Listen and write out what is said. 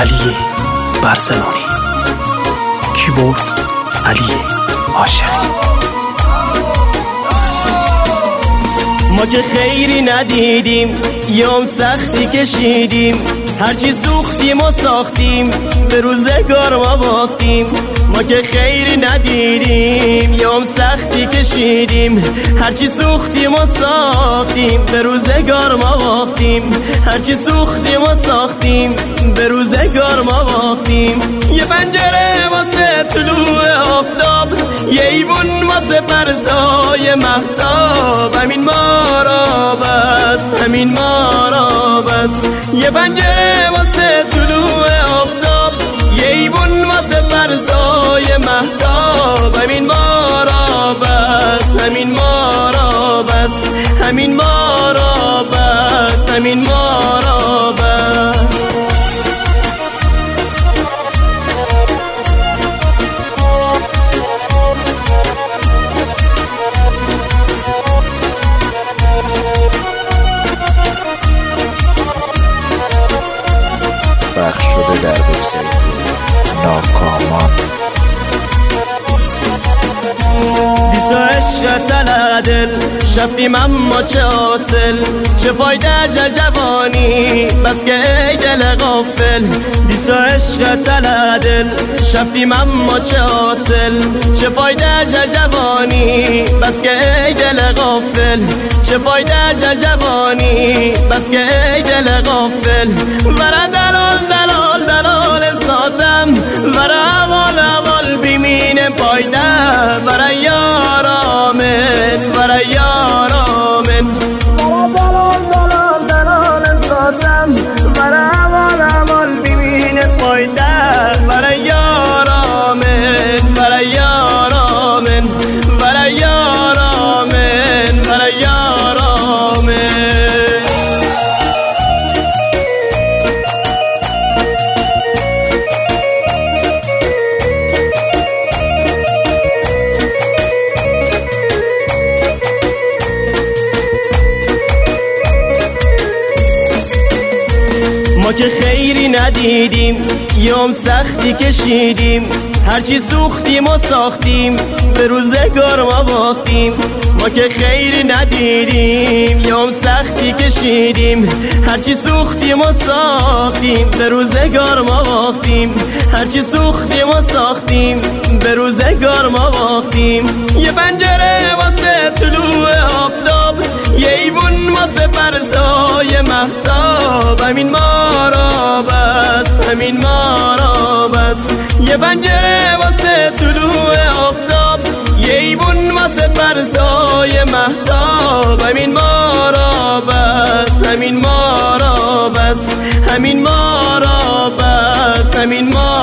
علی برزنانی، کیبورد علی عاشقی. ما که خیری ندیدیم، یوم سختی کشیدیم، هرچی سوختیم و ساختیم، به روزگار ما باختیم. ما که خیری ندیدیم، یوم سختی کشیدیم، هرچی سوختیم و ساختیم، به روزگار ما باختیم. هرچی سوختیم و ساختیم، به روزگار ما باختیم. یه پنجره واسه طلوع آفتاب، یه ایوون واسه پرسای مهتاب، همین ما را بس، همین ما را بس. یه پنجره واسه طلوع آفتاب، یه ایوون واسه پرسای مهتاب، همین ما را بس، همین ما را بس، همین ما را بس، همین ما را بس. پخش شده در وبسایت ناکامان. دیسا عشق تلدل شفتیم اما چه حاصل، چه فایده جوانی بس که ای دل غافل. دیسا عشق تلدل شفتیم اما چه حاصل، چه فایده جوانی بس که ای دل غافل. چه فایده جوانی بس که ای دل غافل. ورا دلال دلال دلال ساتم، ورا اول اول بیمین پایده، ورا یارامن، ورا یارامن. ورا دلال دلال دلال ساتم، ورا اول اول بیمین پایده، ورا یارامن، ورا یارامن، ورا یارامن، ورا یارامن. ما که خیری ندیدیم، یوم سختی کشیدیم، هرچی سوختیم و ساختیم، به روزگار ما باختیم. ما که خیری ندیدیم، یوم سختی کشیدیم، هرچی سوختیم و ساختیم، به روزگار ما باختیم. هرچی سوختیم و ساختیم، به روزگار ما باختیم. یه پنجره واسه طلوع آفتاب، یه ایوون واسه پرسای مهتاب، همین ما را بس، همین ما را بس. یه پنجره واسه طلوع آفتاب، یه ایوون واسه پرسای مهتاب، همین ما را بس، همین ما را بس، همین ما را بس، همین ما